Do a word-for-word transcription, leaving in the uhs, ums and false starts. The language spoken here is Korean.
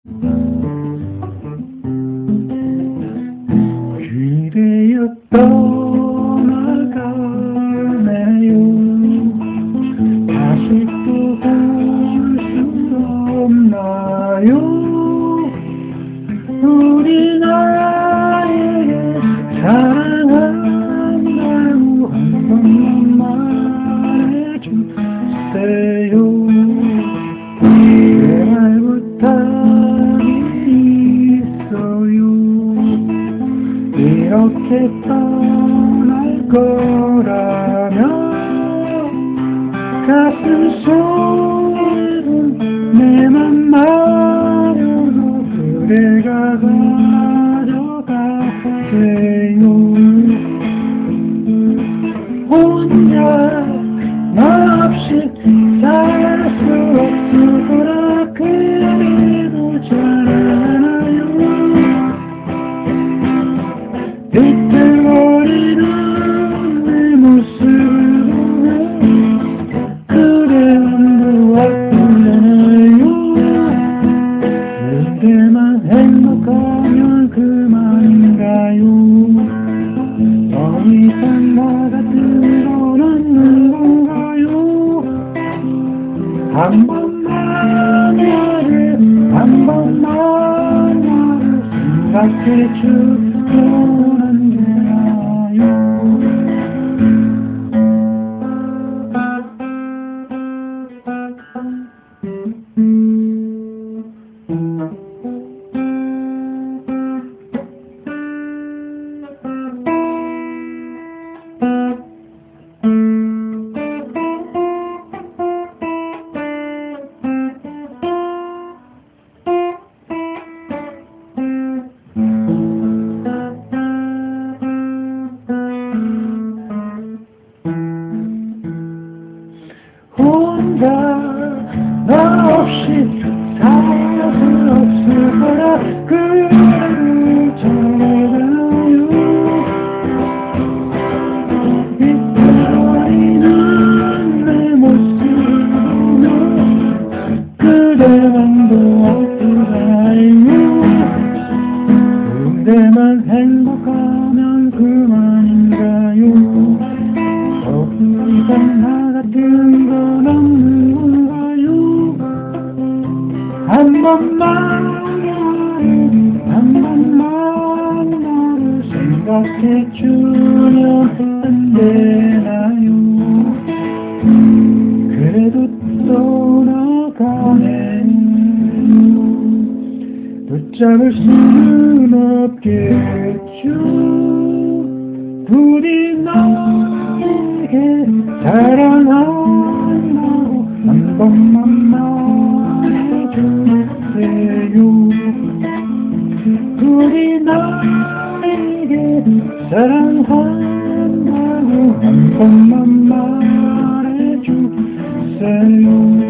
그래요 떠나가네요. 다시 또 볼 수 없나요? 우리 나에게 사랑한다고 한 번만 말해주세요. 제발 부탁이 있어요. 이렇게 떠날 거라면 가슴 속은 내 맘 마려도 그대가 가져가세요. 혼자 너 없이 살 수 없을 거라 그래도 잘하나요? 비틀거리는 내 모습을 보며 그대만도 아프잖아요. 그대만 행복하면 그만인가요? 더 이상 나 같은 건 없는 건가요? 한 번만 나를 한 번만 나를 생각해주면 안 되나요? 혼자 너 없이 살 수 없을 거라 그대를 전해달라요. 비틀거리는 내 모습을 보며 그대만도 아프잖아요. 그대만 행복하면 그만인가요? 더 이상 나 같은 건 없는 건가요? 한 번만 나를 한 번만 나를 생각해주면 안 되나요? 그래도 떠나가네요. 붙잡을 수는 없겠죠. 부디 나에게 사랑한다고 한 번만 말해주세요. 부디 나에게 사랑한다고 한 번만 말해주세요.